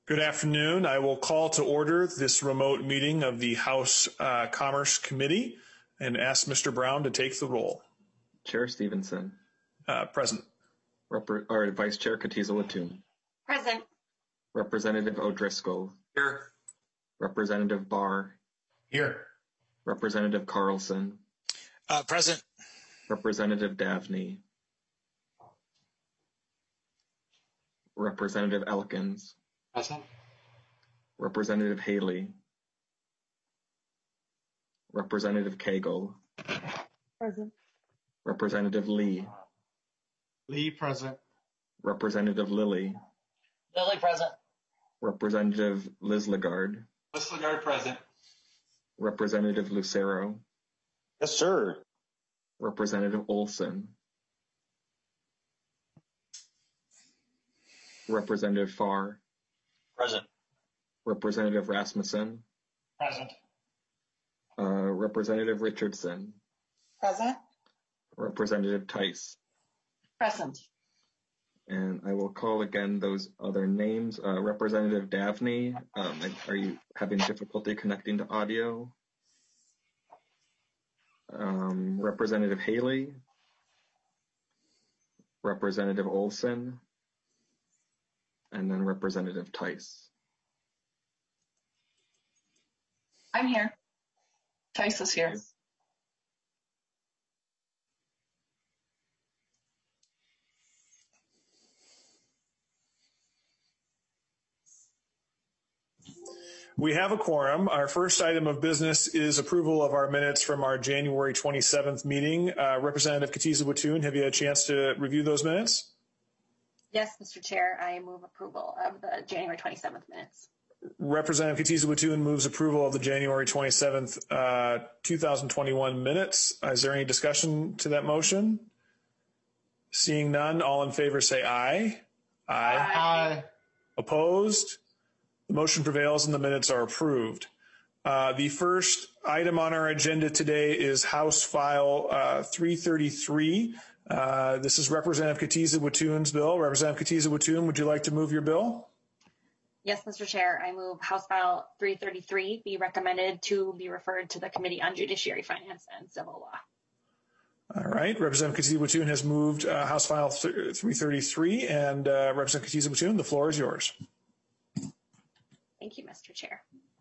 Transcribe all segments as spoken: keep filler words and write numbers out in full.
Good afternoon. I will call to order this remote meeting of the House uh, Commerce Committee and ask Mister Brown to take the roll. Chair Stevenson. Uh, present. Rep or Vice Chair Katiza-Watoon. Present. Representative O'Driscoll. Here. Representative Barr. Here. Representative Carlson. Uh, present. Representative Davnie. Representative Elkins. Present. Representative Haley. Representative Cagle. Present. Representative Lee. Lee present. Representative Lilly. Lilly present. Representative Liz Lagarde. Liz Lagarde present. Representative Lucero. Yes, sir. Representative Olson. Representative Farr. Present. Representative Rasmussen. Present. Uh, Representative Richardson. Present. Representative Tice. Present. And I will call again those other names. Uh, Representative Davnie, um, are you having difficulty connecting to audio? Um, Representative Haley. Representative Olson. And then Representative Tice. I'm here. Tice is here. We have a quorum. Our first item of business is approval of our minutes from our January twenty-seventh meeting. Uh, Representative Katiza-Watoon, have you had a chance to review those minutes? Yes, Mister Chair, I move approval of the January twenty-seventh minutes. Representative Katiza-Watoon moves approval of the January twenty-seventh, uh, two thousand twenty-one minutes. Is there any discussion to that motion? Seeing none, all in favor say aye. Aye. Aye. Opposed? The motion prevails and the minutes are approved. Uh, the first item on our agenda today is House File uh, three thirty-three. Uh, this is Representative Katiza-Watoon's bill. Representative Katiza-Watoon, would you like to move your bill? Yes, Mister Chair, I move House File three thirty-three be recommended to be referred to the Committee on Judiciary, Finance, and Civil Law. All right. Representative Katiza-Watoon has moved uh, House File three thirty-three, and uh, Representative Katiza-Watoon, the floor is yours. Thank you, Mister Chair.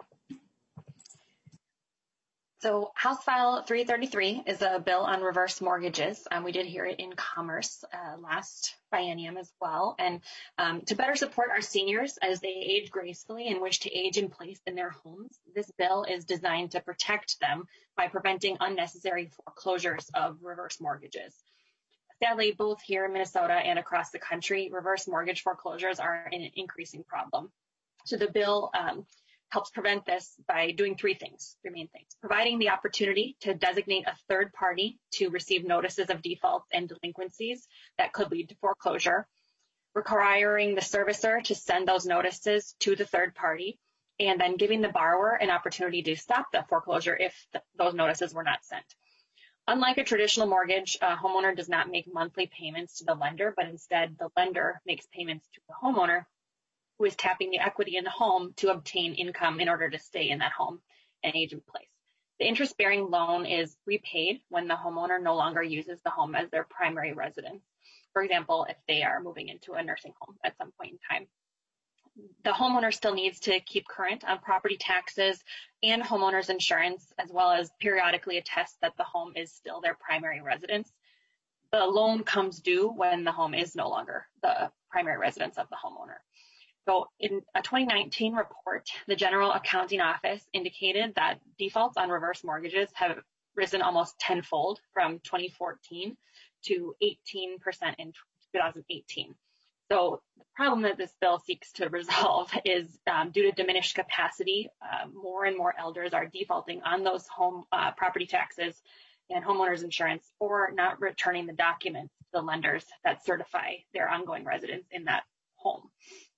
So House File three thirty-three is a bill on reverse mortgages. Um, we did hear it in Commerce uh, last biennium as well. And um, to better support our seniors as they age gracefully and wish to age in place in their homes, this bill is designed to protect them by preventing unnecessary foreclosures of reverse mortgages. Sadly, both here in Minnesota and across the country, reverse mortgage foreclosures are an increasing problem. So the bill um, helps prevent this by doing three things, three main things. Providing the opportunity to designate a third party to receive notices of defaults and delinquencies that could lead to foreclosure. Requiring the servicer to send those notices to the third party, and then giving the borrower an opportunity to stop the foreclosure if th those notices were not sent. Unlike a traditional mortgage, a homeowner does not make monthly payments to the lender, but instead the lender makes payments to the homeowner, who is tapping the equity in the home to obtain income in order to stay in that home and age in place. The interest-bearing loan is repaid when the homeowner no longer uses the home as their primary residence. For example, if they are moving into a nursing home at some point in time. The homeowner still needs to keep current on property taxes and homeowner's insurance, as well as periodically attest that the home is still their primary residence. The loan comes due when the home is no longer the primary residence of the homeowner. So in a twenty nineteen report, the General Accounting Office indicated that defaults on reverse mortgages have risen almost tenfold from twenty fourteen to eighteen percent in two thousand eighteen. So the problem that this bill seeks to resolve is um, due to diminished capacity, uh, more and more elders are defaulting on those home uh, property taxes and homeowners insurance, or not returning the documents to the lenders that certify their ongoing residence in that home.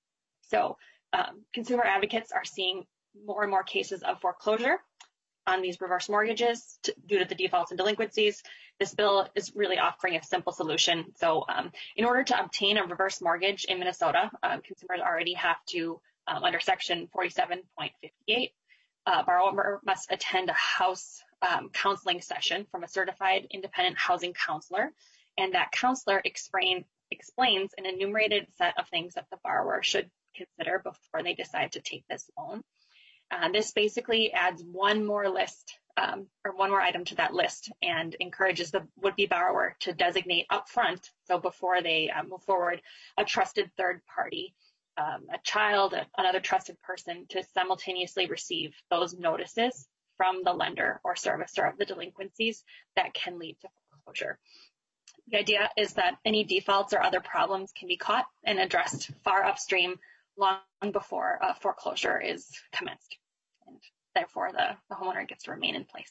So um, consumer advocates are seeing more and more cases of foreclosure on these reverse mortgages to, due to the defaults and delinquencies. This bill is really offering a simple solution. So um, in order to obtain a reverse mortgage in Minnesota, uh, consumers already have to Um, under section forty-seven point fifty-eight, uh, borrower must attend a house um, counseling session from a certified independent housing counselor, and that counselor explain, explains an enumerated set of things that the borrower should consider before they decide to take this loan. Uh, this basically adds one more list um, or one more item to that list and encourages the would-be borrower to designate upfront, so before they uh, move forward, a trusted third party, um, a child, another trusted person, to simultaneously receive those notices from the lender or servicer of the delinquencies that can lead to foreclosure. The idea is that any defaults or other problems can be caught and addressed far upstream, long before a foreclosure is commenced, and therefore the, the homeowner gets to remain in place.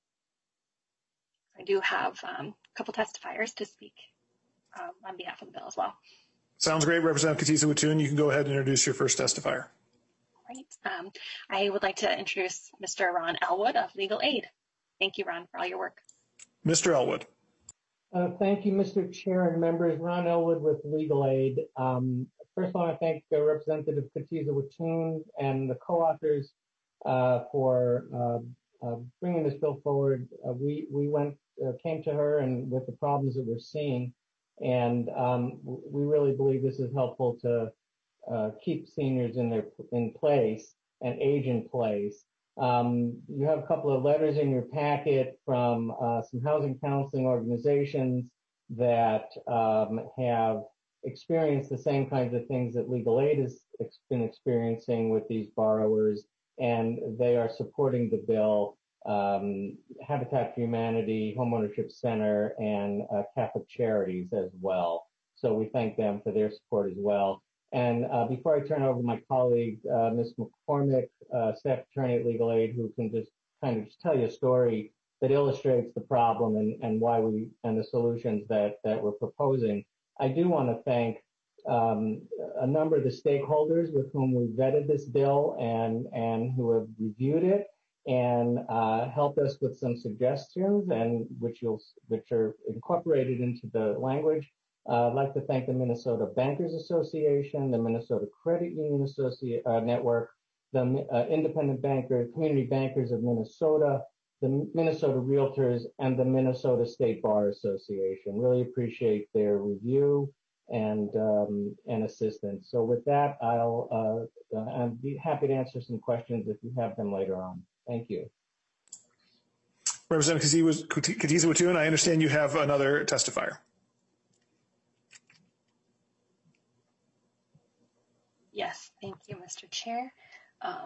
I do have um, a couple testifiers to speak um, on behalf of the bill as well. Sounds great. Representative Katiza-Watun, you can go ahead and introduce your first testifier. Right. Um, I would like to introduce Mister Ron Elwood of Legal Aid. Thank you, Ron, for all your work. Mister Elwood. Uh, thank you, Mister Chair and members. Ron Elwood with Legal Aid. Um, first, I want to thank uh, Representative Katiza-Watun and the co-authors uh, for uh, uh, bringing this bill forward. Uh, we we went uh, came to her and with the problems that we're seeing, and um, we really believe this is helpful to uh, keep seniors in their in place and age in place. Um, you have a couple of letters in your packet from uh, some housing counseling organizations that um, have experienced the same kinds of things that Legal Aid has been experiencing with these borrowers, and they are supporting the bill. Um, Habitat for Humanity, Homeownership Center, and uh, Catholic Charities as well. So we thank them for their support as well. And uh, before I turn over to my colleague, uh, Miz McCormick, uh, staff attorney at Legal Aid, who can just kind of just tell you a story that illustrates the problem and, and why we and the solutions that, that we're proposing, I do want to thank um, a number of the stakeholders with whom we vetted this bill and, and who have reviewed it and uh, helped us with some suggestions, and which you'll which are incorporated into the language. Uh, I'd like to thank the Minnesota Bankers Association, the Minnesota Credit Union Associ- uh, Network, the uh, Independent Bankers, Community Bankers of Minnesota, the Minnesota Realtors, and the Minnesota State Bar Association. Really appreciate their review and um, and assistance. So with that, I'll uh, uh, I'd be happy to answer some questions if you have them later on. Thank you. Representative Katiza-Watun, I understand you have another testifier. Yes, thank you, Mister Chair. Um,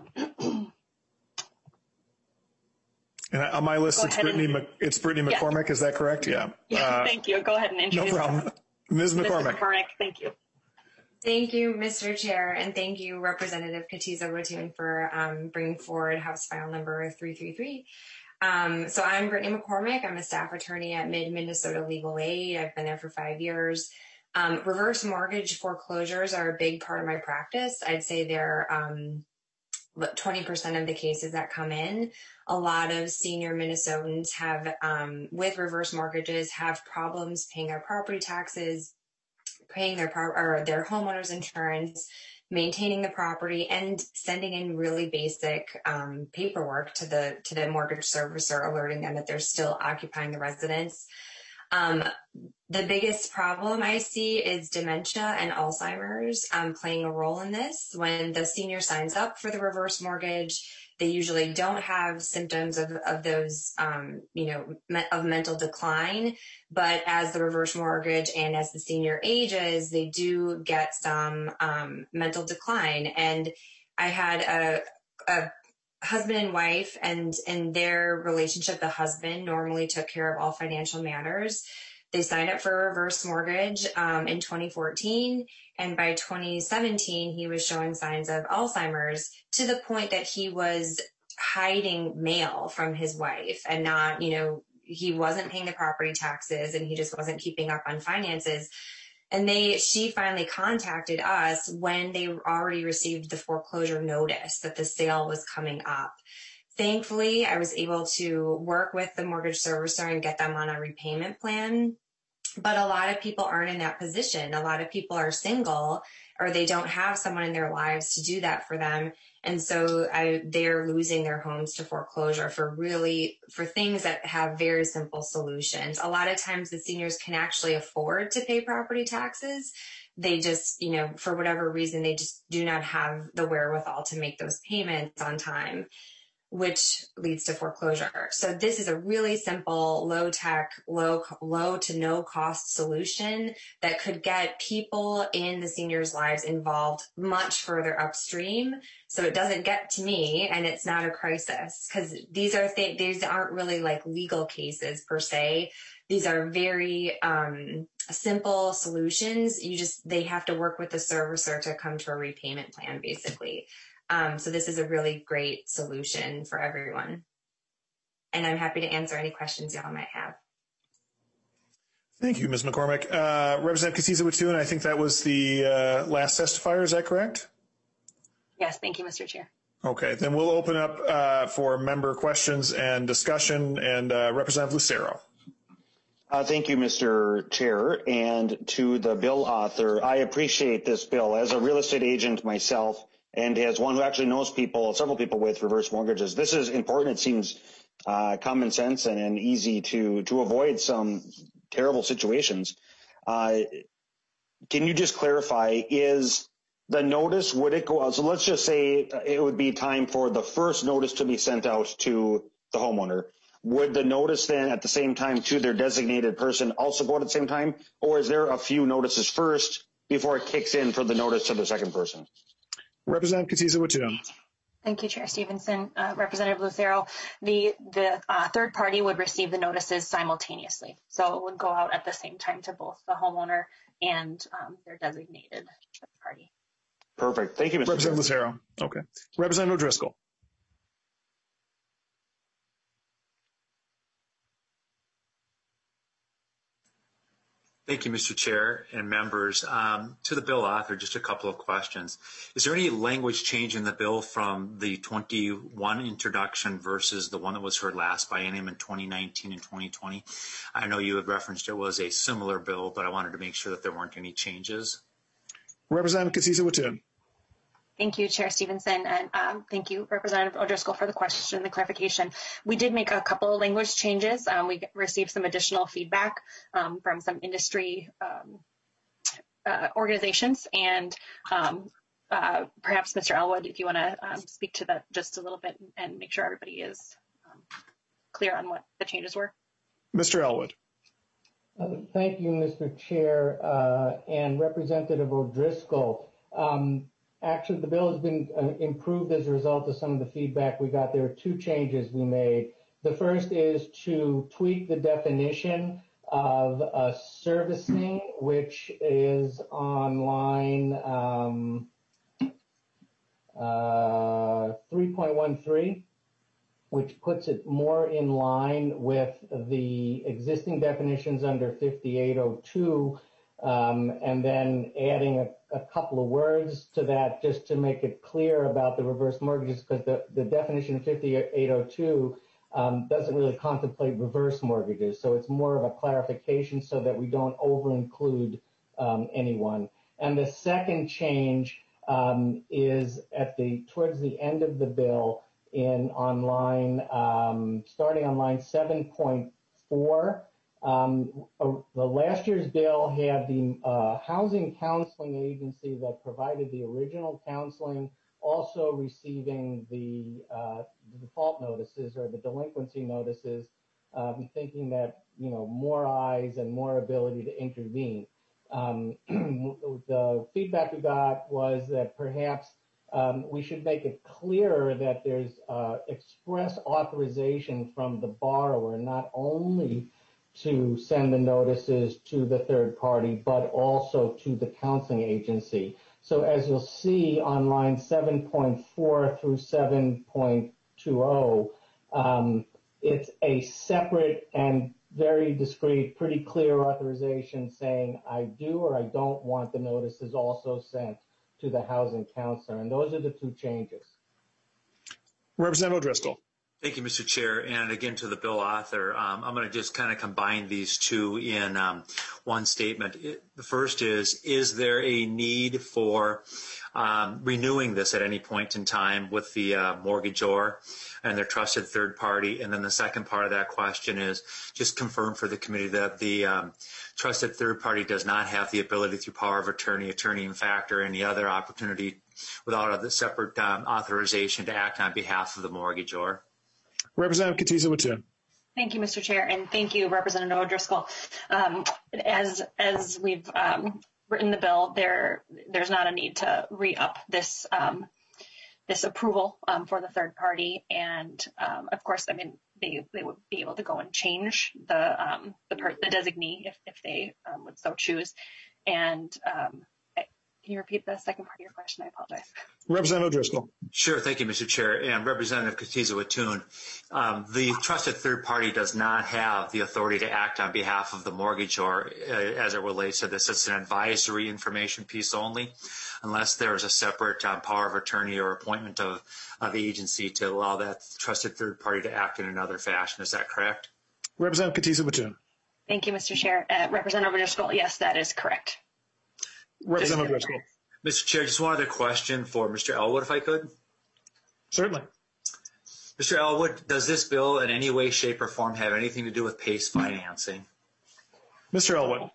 and on my list, it's Brittany, and, it's Brittany McCormick. Yeah. Is that correct? Yeah. Yeah. Uh, thank you. Go ahead and introduce. No problem. Miz McCormick. Miz McCormick, thank you. Thank you, Mister Chair, and thank you, Representative Katiza-Watun, for um, bringing forward House File Number three three three. Um, so I'm Brittany McCormick. I'm a staff attorney at Mid-Minnesota Legal Aid. I've been there for five years. Um, reverse mortgage foreclosures are a big part of my practice. I'd say they're um, twenty percent of the cases that come in. A lot of senior Minnesotans have, um, with reverse mortgages, have problems paying their property taxes, paying their pro- or their homeowner's insurance, maintaining the property, and sending in really basic um, paperwork to the to the mortgage servicer, alerting them that they're still occupying the residence. Um, the biggest problem I see is dementia and Alzheimer's um, playing a role in this. When the senior signs up for the reverse mortgage, they usually don't have symptoms of, of those, um, you know, me- of mental decline. But as the reverse mortgage and as the senior ages, they do get some um, mental decline. And I had a, a husband and wife, and in their relationship, the husband normally took care of all financial matters. They signed up for a reverse mortgage um, in twenty fourteen, and by twenty seventeen, he was showing signs of Alzheimer's to the point that he was hiding mail from his wife and not, you know, he wasn't paying the property taxes and he just wasn't keeping up on finances. And they, she finally contacted us when they already received the foreclosure notice that the sale was coming up. Thankfully, I was able to work with the mortgage servicer and get them on a repayment plan. But a lot of people aren't in that position. A lot of people are single or they don't have someone in their lives to do that for them. And so I, they're losing their homes to foreclosure for really, for things that have very simple solutions. A lot of times the seniors can actually afford to pay property taxes. They just, you know, for whatever reason, they just do not have the wherewithal to make those payments on time, which leads to foreclosure. So this is a really simple, low tech, low, low to no cost solution that could get people in the seniors' lives involved much further upstream. So it doesn't get to me and it's not a crisis, because these are th- these aren't really like legal cases per se. These are very um, simple solutions. You just, they have to work with the servicer to come to a repayment plan, basically. Um, so this is a really great solution for everyone. And I'm happy to answer any questions y'all might have. Thank you, Miz McCormick. Uh, Representative Katiza-Wattoon, I think that was the uh, last testifier. Is that correct? Yes, thank you, Mister Chair. Okay, then we'll open up uh, for member questions and discussion. And uh, Representative Lucero. Uh, thank you, Mister Chair. And to the bill author, I appreciate this bill. As a real estate agent myself, and as one who actually knows people, several people with reverse mortgages, this is important. It seems uh, common sense and, and easy to to avoid some terrible situations. Uh, can you just clarify, is the notice, would it go out? So let's just say it would be time for the first notice to be sent out to the homeowner. Would the notice then at the same time to their designated person also go out at the same time? Or is there a few notices first before it kicks in for the notice to the second person? Representative Katiza-Wattoon. Thank you, Chair Stevenson. Uh, Representative Lucero, the, the uh, third party would receive the notices simultaneously. So it would go out at the same time to both the homeowner and um, their designated third party. Perfect. Thank you, Mister Representative Lucero. Okay. Representative O'Driscoll. Thank you, Mister Chair and members. Um, to the bill author, just a couple of questions. Is there any language change in the bill from the twenty-one introduction versus the one that was heard last biennium in twenty nineteen and twenty twenty? I know you had referenced it was a similar bill, but I wanted to make sure that there weren't any changes. Representative Katiza-Wattoon. Thank you, Chair Stevenson, and um, thank you, Representative O'Driscoll, for the question and the clarification. We did make a couple of language changes. Um, we received some additional feedback um, from some industry um, uh, organizations, and um, uh, perhaps Mister Elwood, if you want to um, speak to that just a little bit and make sure everybody is um, clear on what the changes were. Mister Elwood. Uh, thank you, Mister Chair, uh, and Representative O'Driscoll. Um, Actually, the bill has been uh, improved as a result of some of the feedback we got. There are two changes we made. The first is to tweak the definition of uh, servicing, which is on line um, uh, three point one three, which puts it more in line with the existing definitions under fifty-eight oh two. Um, and then adding a, a couple of words to that just to make it clear about the reverse mortgages, because the, the definition of fifty-eight oh two um, doesn't really contemplate reverse mortgages. So it's more of a clarification so that we don't over-include um, anyone. And the second change um, is at the towards the end of the bill in on line, um, starting on line seven point four. Um, uh, the last year's bill had the uh, housing counseling agency that provided the original counseling also receiving the, uh, the default notices or the delinquency notices, um, thinking that, you know, more eyes and more ability to intervene. Um, the feedback we got was that perhaps um, we should make it clearer that there's uh, express authorization from the borrower, not only to send the notices to the third party, but also to the counseling agency. So as you'll see on line seven point four through seven point two oh, um, it's a separate and very discreet, pretty clear authorization saying I do or I don't want the notices also sent to the housing counselor. And those are the two changes. Representative O'Driscoll. Thank you, Mister Chair. And again, to the bill author, um, I'm going to just kind of combine these two in um, one statement. It, the first is, is there a need for um, renewing this at any point in time with the uh, mortgagor and their trusted third party? And then the second part of that question is just confirm for the committee that the um, trusted third party does not have the ability through power of attorney, attorney in fact, or any other opportunity without a separate um, authorization to act on behalf of the mortgagor. Representative Katiza-Wattoon. Thank you, Mister Chair, and thank you, Representative O'Driscoll. Um, as as we've um, written the bill, there there's not a need to re-up this um, this approval um, for the third party, and um, of course, I mean they they would be able to go and change the um, the, per, the designee if if they um, would so choose. And um, can you repeat the second part of your question? I apologize. Representative O'Driscoll. Sure. Thank you, Mister Chair. And Representative Katiza-Wattoon, um, the trusted third party does not have the authority to act on behalf of the mortgagor uh, as it relates to this. It's an advisory information piece only, unless there is a separate um, power of attorney or appointment of, of the agency to allow that trusted third party to act in another fashion. Is that correct? Representative Katiza-Wattoon. Thank you, Mister Chair. Uh, Representative O'Driscoll, yes, that is correct. Representative O'Driscoll. Mister Chair, just one other question for Mister Elwood, if I could. Certainly. Mister Elwood, does this bill in any way, shape, or form have anything to do with PACE financing? Mister Elwood.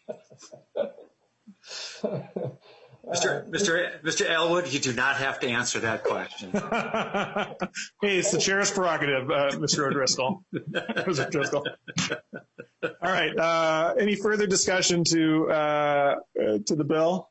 Mister Mister Mister Elwood, you do not have to answer that question. Hey, it's the chair's prerogative, uh, Mister O'Driscoll. Mister O'Driscoll. All right. Uh, any further discussion to uh, uh, to the bill?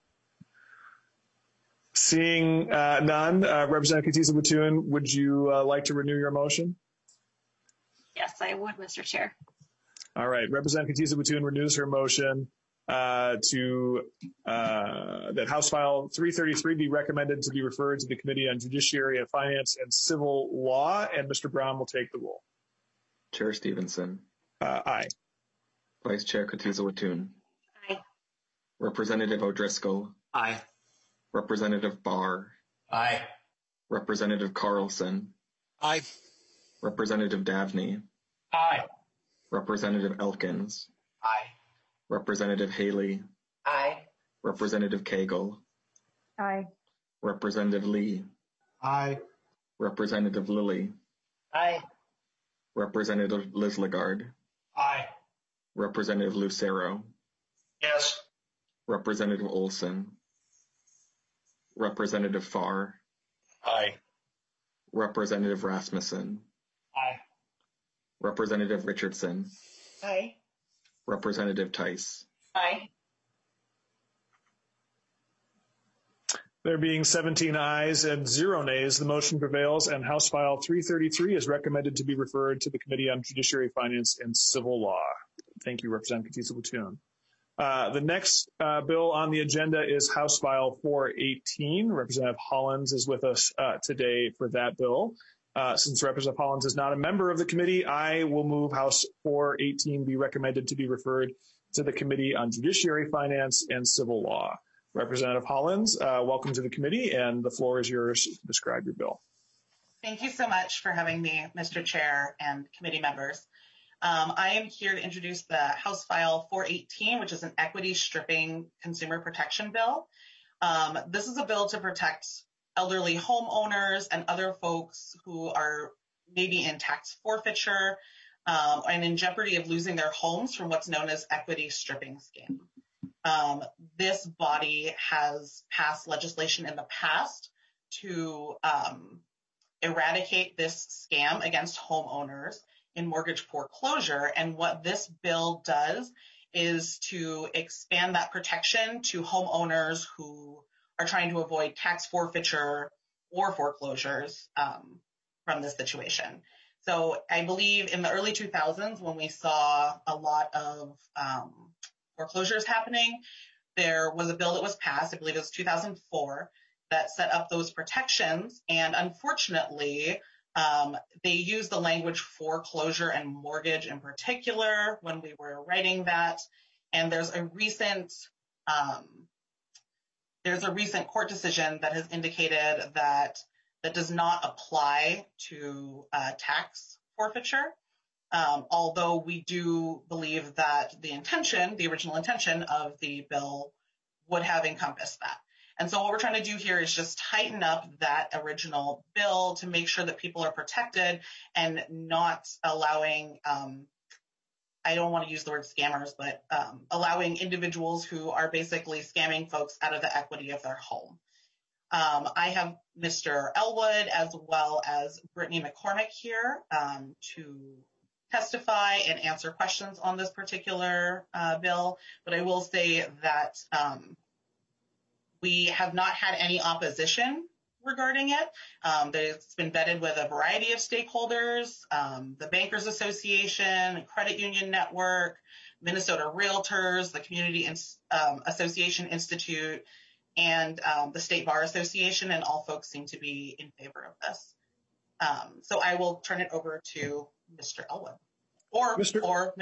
Seeing uh, none, uh, Representative Katiza-Wattoon, would you uh, like to renew your motion? Yes, I would, Mister Chair. All right. Representative Katiza-Wattoon renews her motion uh, to uh, that House File three thirty-three be recommended to be referred to the Committee on Judiciary and Finance and Civil Law, and Mister Brown will take the roll. Chair Stevenson. Uh, aye. Vice Chair Katiza-Wattoon. Aye. Representative O'Driscoll. Aye. Representative Barr. Aye. Representative Carlson. Aye. Representative Davnie. Aye. Representative Elkins. Aye. Representative Haley. Aye. Representative Cagle. Aye. Representative Lee. Aye. Representative Lilly. Aye. Representative Liz Lagarde. Aye. Representative Lucero. Yes. Representative Olson. Representative Farr. Aye. Representative Rasmussen. Aye. Representative Richardson. Aye. Representative Tice. Aye. There being seventeen ayes and zero nays, the motion prevails, and House File three thirty-three is recommended to be referred to the Committee on Judiciary, Finance, and Civil Law. Thank you, Representative Katiza-Wattoon. Uh, the next uh, bill on the agenda is House File four eighteen. Representative Hollins is with us uh, today for that bill. Uh, since Representative Hollins is not a member of the committee, I will move House four eighteen be recommended to be referred to the Committee on Judiciary, Finance, and Civil Law. Representative Hollins, uh, welcome to the committee, and the floor is yours to describe your bill. Thank you so much for having me, Mister Chair and committee members. Um, I am here to introduce the House File four eighteen, which is an equity stripping consumer protection bill. Um, this is a bill to protect elderly homeowners and other folks who are maybe in tax forfeiture um, and in jeopardy of losing their homes from what's known as equity stripping scam. Um, this body has passed legislation in the past to um, eradicate this scam against homeowners in mortgage foreclosure. And what this bill does is to expand that protection to homeowners who are trying to avoid tax forfeiture or foreclosures um, from this situation. So I believe in the early two thousands, when we saw a lot of um, foreclosures happening, there was a bill that was passed, I believe it was two thousand four, that set up those protections. And unfortunately, Um, they use the language foreclosure and mortgage in particular when we were writing that. And there's a recent um, there's a recent court decision that has indicated that that does not apply to uh, tax forfeiture, um, although we do believe that the intention, the original intention of the bill would have encompassed that. And so what we're trying to do here is just tighten up that original bill to make sure that people are protected and not allowing, um, I don't want to use the word scammers, but um, allowing individuals who are basically scamming folks out of the equity of their home. Um, I have Mister Elwood as well as Brittany McCormick here um, to testify and answer questions on this particular uh, bill, but I will say that um, we have not had any opposition regarding it. Um, it's been vetted with a variety of stakeholders, um, the Bankers Association, Credit Union Network, Minnesota Realtors, the Community um, Association Institute, and um, the State Bar Association, and all folks seem to be in favor of this. Um, so I will turn it over to Mister Elwood. Or, Mister or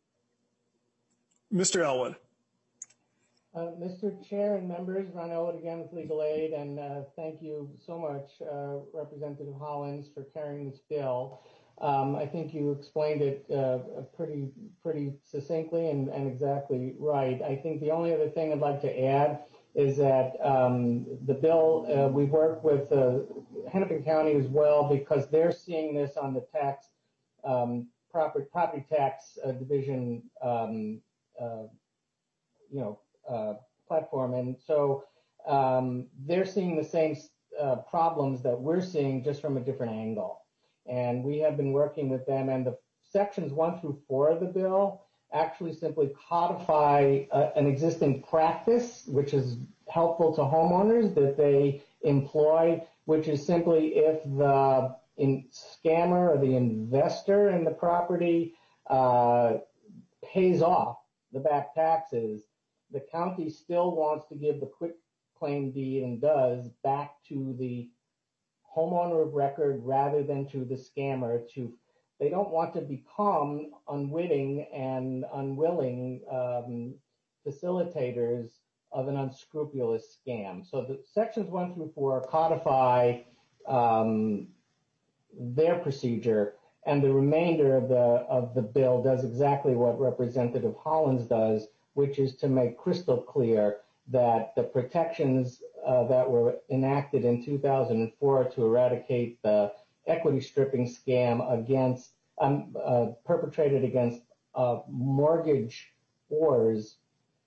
Mister Elwood. Uh, Mister Chair and members, Ron Elwood again with Legal Aid, and uh, thank you so much, uh, Representative Hollins, for carrying this bill. Um, I think you explained it uh, pretty pretty succinctly and, and exactly right. I think the only other thing I'd like to add is that um, the bill, uh, we work with uh, Hennepin County as well, because they're seeing this on the tax, um, property, property tax uh, division, um, uh, you know, uh, platform. And so um, they're seeing the same uh, problems that we're seeing, just from a different angle. And we have been working with them, and the sections one through four of the bill actually simply codify uh, an existing practice, which is helpful to homeowners that they employ, which is simply if the in scammer or the investor in the property uh, pays off the back taxes, the county still wants to give the quit claim deed, and does, back to the homeowner of record rather than to the scammer. To They don't want to become unwitting and unwilling um, facilitators of an unscrupulous scam. So the sections one through four codify um, their procedure, and the remainder of the of the bill does exactly what Representative Hollins does, which is to make crystal clear that the protections uh, that were enacted in two thousand four to eradicate the equity stripping scam against um, uh, perpetrated against uh, mortgage whores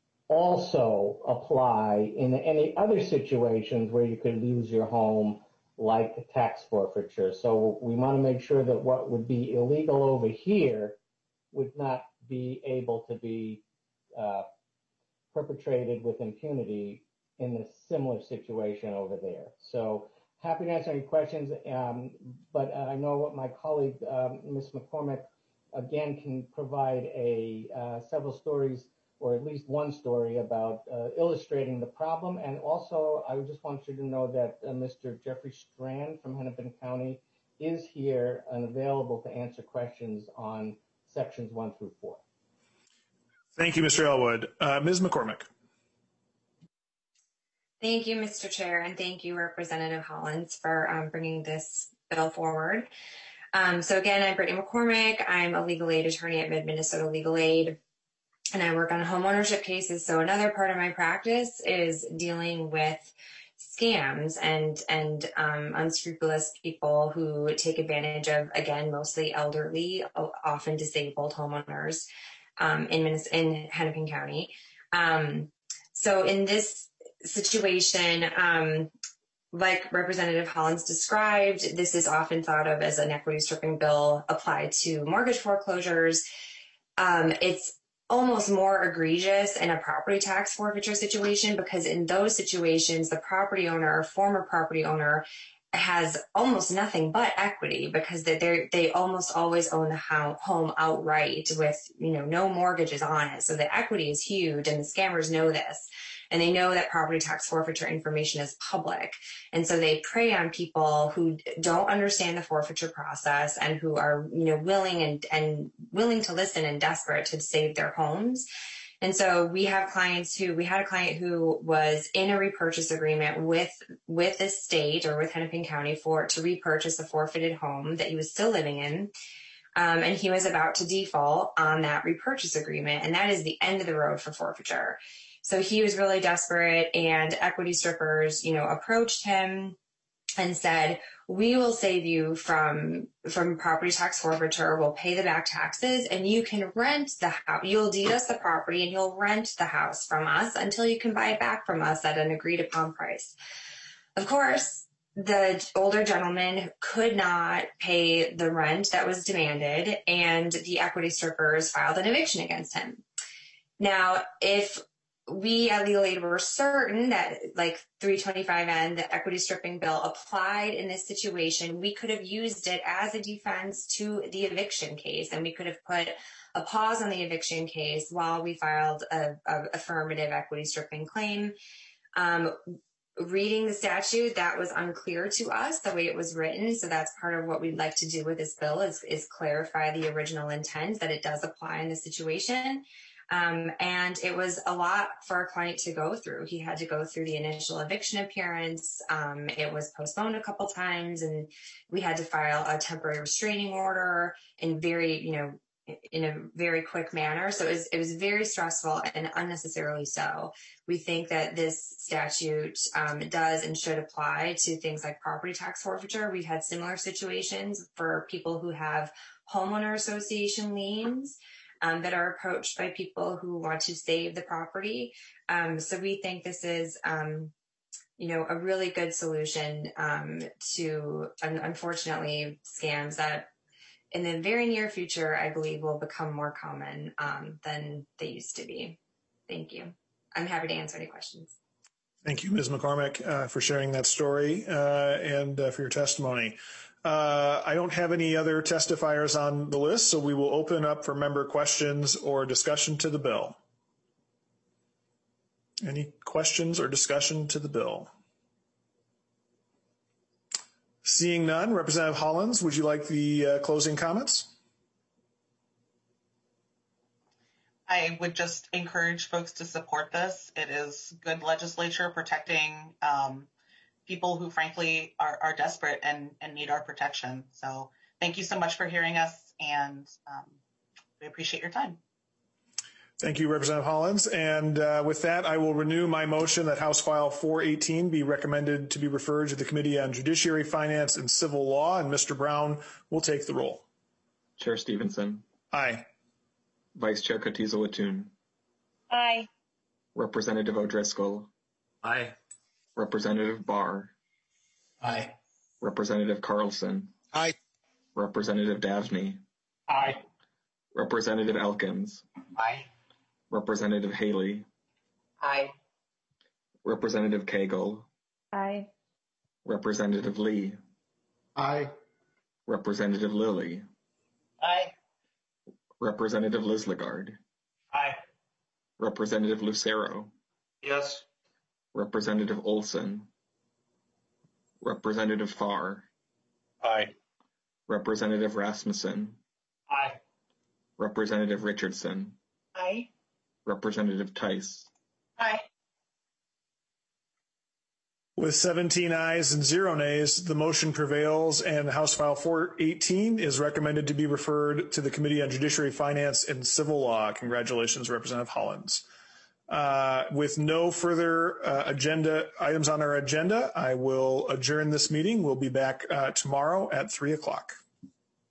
also apply in any other situations where you could lose your home, like tax forfeiture. So we want to make sure that what would be illegal over here would not be able to be uh, perpetrated with impunity in a similar situation over there. So happy to answer any questions, um, but I know what my colleague, um, Miz McCormick, again, can provide a uh, several stories, or at least one story, about uh, illustrating the problem. And also, I just want you to know that uh, Mister Jeffrey Strand from Hennepin County is here and available to answer questions on sections one through four. Thank you, Mister Elwood. Uh, Miz McCormick. Thank you, Mister Chair, and thank you, Representative Hollins, for um, bringing this bill forward. Um, so again, I'm Brittany McCormick. I'm a legal aid attorney at Mid-Minnesota Legal Aid, and I work on homeownership cases. So another part of my practice is dealing with scams and and um, unscrupulous people who take advantage of, again, mostly elderly, often disabled homeowners um, in, in Hennepin County. Um, so in this situation, um, like Representative Hollins described, this is often thought of as an equity stripping bill applied to mortgage foreclosures. Um, it's almost more egregious in a property tax forfeiture situation, because in those situations, the property owner or former property owner has almost nothing but equity, because they they almost always own the home outright with, you know, no mortgages on it. So the equity is huge, and the scammers know this. And they know that property tax forfeiture information is public. And so they prey on people who don't understand the forfeiture process and who are, you know, willing and, and willing to listen and desperate to save their homes. And so we have clients who, we had a client who was in a repurchase agreement with, with the state or with Hennepin County for, to repurchase a forfeited home that he was still living in. Um, and he was about to default on that repurchase agreement. And that is the end of the road for forfeiture. So he was really desperate, and equity strippers, you know, approached him and said, we will save you from, from property tax forfeiture. We'll pay the back taxes, and you can rent the house. You'll deed us the property and you'll rent the house from us until you can buy it back from us at an agreed upon price. Of course, the older gentleman could not pay the rent that was demanded, and the equity strippers filed an eviction against him. Now, if we at Legal Aid were certain that, like three twenty-five N, the equity stripping bill applied in this situation, we could have used it as a defense to the eviction case, and we could have put a pause on the eviction case while we filed a, a affirmative equity stripping claim. Um, reading the statute, that was unclear to us the way it was written. So that's part of what we'd like to do with this bill is, is clarify the original intent that it does apply in this situation. Um, and it was a lot for our client to go through. He had to go through the initial eviction appearance. Um, it was postponed a couple times, and we had to file a temporary restraining order in very, you know, in a very quick manner. So it was, it was very stressful and unnecessarily so. We think that this statute um, does and should apply to things like property tax forfeiture. We've had similar situations for people who have homeowner association liens um, that are approached by people who want to save the property. Um, so we think this is, um, you know, a really good solution um, to, un- unfortunately, scams that in the very near future, I believe, will become more common um, than they used to be. Thank you. I'm happy to answer any questions. Thank you, Miz McCormick, uh, for sharing that story uh, and uh, for your testimony. Uh, I don't have any other testifiers on the list, so we will open up for member questions or discussion to the bill. Any questions or discussion to the bill? Seeing none, Representative Hollins, would you like the uh, closing comments? I would just encourage folks to support this. It is good legislature protecting um, people who, frankly, are, are desperate and, and need our protection. So thank you so much for hearing us, and um, we appreciate your time. Thank you, Representative Hollins. And uh, with that, I will renew my motion that House File four eighteen be recommended to be referred to the Committee on Judiciary, Finance, and Civil Law. And Mister Brown will take the roll. Chair Stevenson. Aye. Vice Chair Katiza-Wattoon. Aye. Representative O'Driscoll. Aye. Representative Barr. Aye. Representative Carlson. Aye. Representative Davnie. Aye. Representative Elkins. Aye. Representative Haley. Aye. Representative Cagle. Aye. Representative Lee. Aye. Representative Lilly. Aye. Representative Lislegard. Aye. Representative Lucero. Yes. Representative Olson. Representative Farr. Aye. Representative Rasmussen. Aye. Representative Richardson. Aye. Representative Tice. Aye. With seventeen ayes and zero nays, the motion prevails, and House File four eighteen is recommended to be referred to the Committee on Judiciary, Finance, and Civil Law. Congratulations, Representative Hollins. Uh, with no further uh, agenda items on our agenda, I will adjourn this meeting. We'll be back uh, tomorrow at three o'clock.